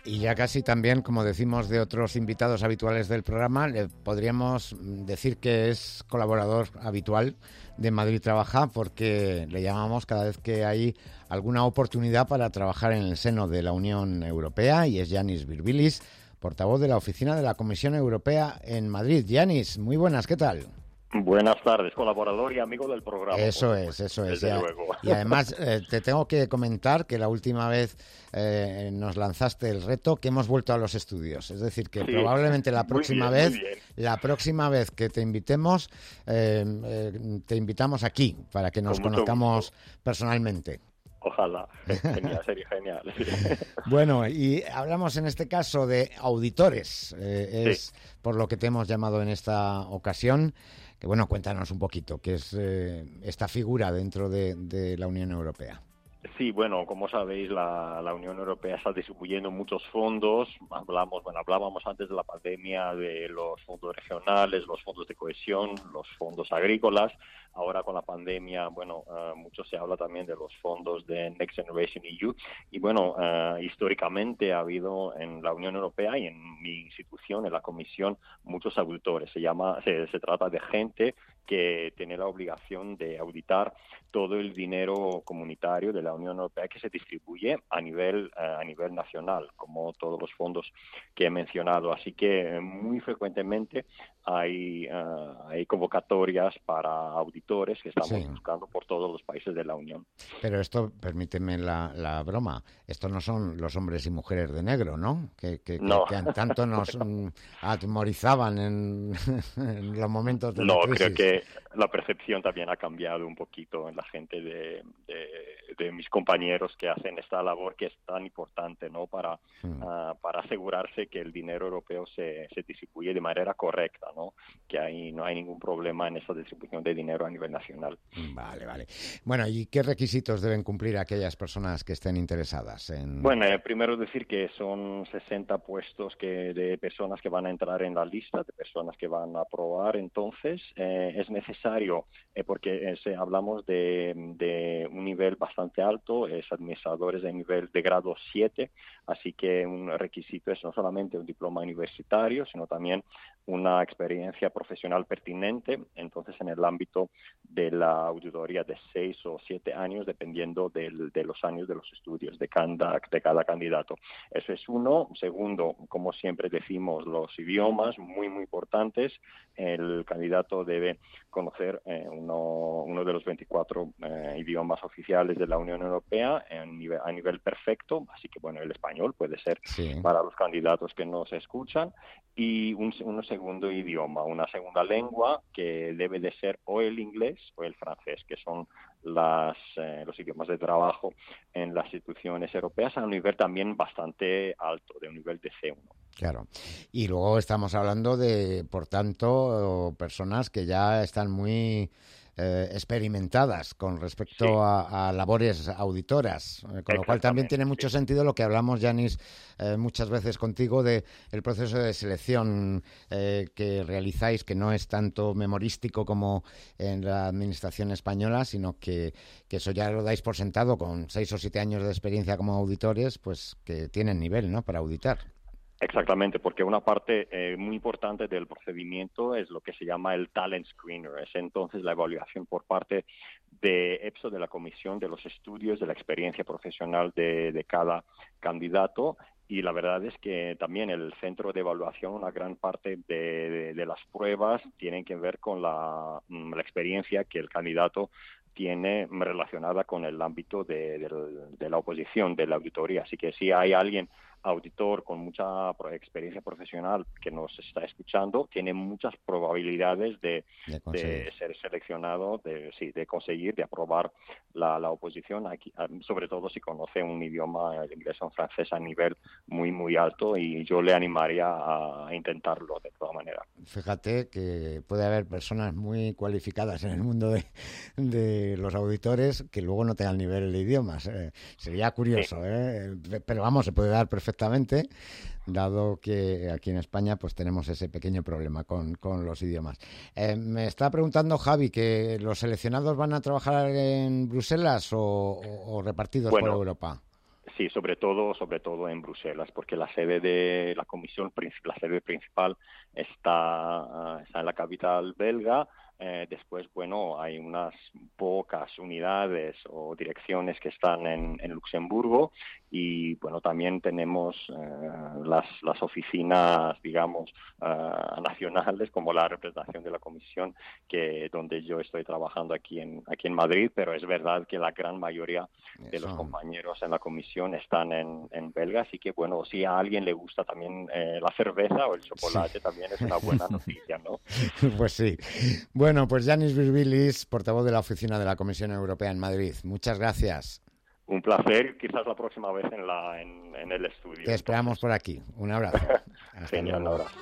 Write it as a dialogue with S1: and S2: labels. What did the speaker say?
S1: Y ya casi también, como decimos de otros invitados habituales del programa, le podríamos decir que es colaborador habitual de Madrid Trabaja, porque le llamamos cada vez que hay alguna oportunidad para trabajar en el seno de la Unión Europea, y es Yanis Virbilis, portavoz de la Oficina de la Comisión Europea en Madrid. Yanis, muy buenas, ¿qué tal?
S2: Buenas tardes, colaborador y amigo del programa.
S1: Eso es.
S2: Desde luego.
S1: Y además te tengo que comentar que la última vez nos lanzaste el reto que hemos vuelto a los estudios. Es decir, que probablemente la próxima vez que te invitemos, te invitamos aquí para que nos conozcamos personalmente.
S2: Ojalá, genial, sería genial.
S1: Bueno, y hablamos en este caso de auditores, es por lo que te hemos llamado en esta ocasión. Que bueno, cuéntanos un poquito qué es esta figura dentro de la Unión Europea.
S2: Sí, bueno, como sabéis, la Unión Europea está distribuyendo muchos fondos. Hablábamos antes de la pandemia de los fondos regionales, los fondos de cohesión, los fondos agrícolas. Ahora con la pandemia, mucho se habla también de los fondos de Next Generation EU. Y históricamente ha habido en la Unión Europea y en mi institución, en la Comisión, muchos auditores. Se trata de gente que tiene la obligación de auditar todo el dinero comunitario de la Unión Europea que se distribuye a nivel nacional, como todos los fondos que he mencionado. Así que muy frecuentemente hay convocatorias para auditores que estamos buscando por todos los países de la Unión.
S1: Pero esto, permíteme la broma, esto no son los hombres y mujeres de negro, ¿no? Que tanto nos atemorizaban en los momentos de la crisis.
S2: Creo que la percepción también ha cambiado un poquito en la gente de mis compañeros que hacen esta labor que es tan importante, ¿no? Para asegurarse que el dinero europeo se distribuye de manera correcta, ¿no? Que no hay ningún problema en esa distribución de dinero a nivel nacional.
S1: Vale. Bueno, ¿y qué requisitos deben cumplir aquellas personas que estén interesadas en...?
S2: Bueno, primero decir que son 60 puestos de personas que van a entrar en la lista, de personas que van a aprobar. Entonces, es necesario, porque hablamos de un nivel bastante alto, es administradores de nivel de grado 7, así que un requisito es no solamente un diploma universitario, sino también una experiencia profesional pertinente, entonces en el ámbito de la auditoría de 6 o 7 años, dependiendo de los años de los estudios de cada candidato. Eso es uno. Segundo, como siempre decimos, los idiomas, muy, muy importantes. El candidato debe conocer uno de los 24 idiomas oficiales de la Unión Europea a nivel perfecto, así que el español puede ser para los candidatos que nos escuchan, y un segundo idioma, una segunda lengua que debe de ser o el inglés o el francés, que son los idiomas de trabajo en las instituciones europeas a un nivel también bastante alto, de un nivel de C1.
S1: Claro. Y luego estamos hablando de, por tanto, personas que ya están muy experimentadas con respecto a labores auditoras, con lo cual también tiene mucho sentido lo que hablamos, Yanis, muchas veces contigo, de el proceso de selección que realizáis, que no es tanto memorístico como en la administración española, sino que eso ya lo dais por sentado con 6 o 7 años de experiencia como auditores, pues que tienen nivel, ¿no?, para auditar.
S2: Exactamente, porque una parte muy importante del procedimiento es lo que se llama el talent screener. Es entonces la evaluación por parte de EPSO, de la Comisión de los Estudios de la Experiencia Profesional de cada candidato. Y la verdad es que también el centro de evaluación, una gran parte de las pruebas tienen que ver con la experiencia que el candidato tiene relacionada con el ámbito de la oposición, de la auditoría. Así que si hay alguien auditor con mucha experiencia profesional que nos está escuchando, tiene muchas probabilidades de ser seleccionado, de conseguir, de aprobar la oposición, aquí, sobre todo si conoce un idioma, el inglés o el francés, a nivel muy, muy alto, y yo le animaría a intentarlo de todas maneras.
S1: Fíjate que puede haber personas muy cualificadas en el mundo de los auditores que luego no tengan nivel de idiomas. Sería curioso, pero vamos, se puede dar perfectamente, dado que aquí en España pues tenemos ese pequeño problema con los idiomas. Me está preguntando Javi que los seleccionados van a trabajar en Bruselas o repartidos por Europa.
S2: Sí, sobre todo en Bruselas, porque la sede de la comisión, la sede principal está en la capital belga. Después, bueno, hay unas pocas unidades o direcciones que están en Luxemburgo y, bueno, también tenemos las oficinas, digamos, nacionales, como la representación de la Comisión, donde yo estoy trabajando aquí en Madrid, pero es verdad que la gran mayoría de los compañeros en la Comisión están en Belga, así que, bueno, si a alguien le gusta también la cerveza o el chocolate, también es una buena noticia, ¿no?
S1: Pues sí. Bueno, pues Yanis Virbilis, portavoz de la Oficina de la Comisión Europea en Madrid. Muchas gracias.
S2: Un placer, quizás la próxima vez en el estudio.
S1: Te esperamos por aquí. Un abrazo. Hasta
S2: Genial,
S1: luego.
S2: ahora.